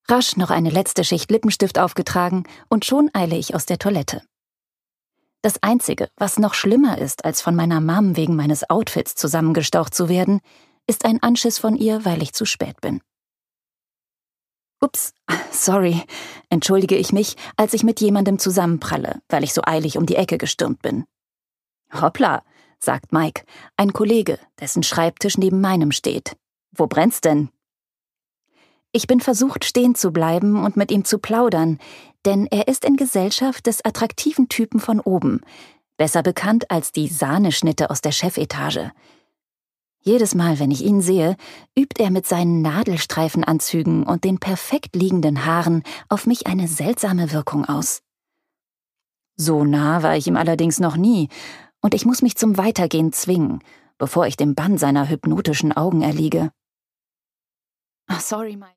Rasch noch eine letzte Schicht Lippenstift aufgetragen und schon eile ich aus der Toilette. Das Einzige, was noch schlimmer ist, als von meiner Mom wegen meines Outfits zusammengestaucht zu werden, ist ein Anschiss von ihr, weil ich zu spät bin. Ups, sorry, entschuldige ich mich, als ich mit jemandem zusammenpralle, weil ich so eilig um die Ecke gestürmt bin. Hoppla, sagt Mike, ein Kollege, dessen Schreibtisch neben meinem steht. Wo brennt's denn? Ich bin versucht, stehen zu bleiben und mit ihm zu plaudern, denn er ist in Gesellschaft des attraktiven Typen von oben, besser bekannt als die Sahneschnitte aus der Chefetage. Jedes Mal, wenn ich ihn sehe, übt er mit seinen Nadelstreifenanzügen und den perfekt liegenden Haaren auf mich eine seltsame Wirkung aus. So nah war ich ihm allerdings noch nie, und ich muss mich zum Weitergehen zwingen, bevor ich dem Bann seiner hypnotischen Augen erliege. Sorry, Mike.